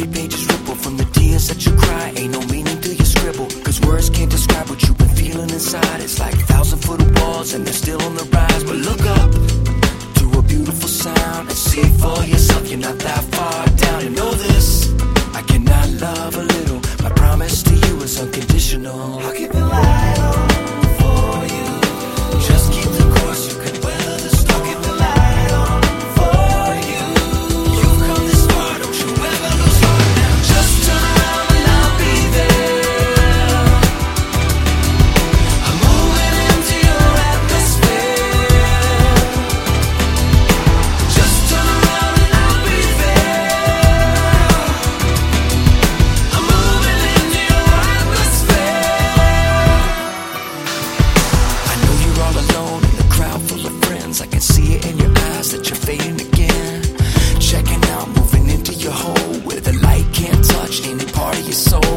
your pages ripple from the tears that you cry. Ain't no meaning to your scribble, cause words can't describe what you've been feeling inside. It's like 1,000-foot walls and they're still on the rise. But look up to a beautiful sound and see for yourself you're not that far down. And know this, I cannot love a little. My promise to you is unconditional. I'll keep the light on for you. Just keep the course, you can weather the storm. I'll keep the light on for you. You've come this far, don't you ever lose heart now. Just turn around and I'll be there. I'm moving into your atmosphere. Just turn around and I'll be there. I'm moving into your atmosphere. I know you're all alone in a crowd full of friends. I can see it in your eyes that you're fading again. Checking out, moving into your hole where the light can't touch any part of your soul.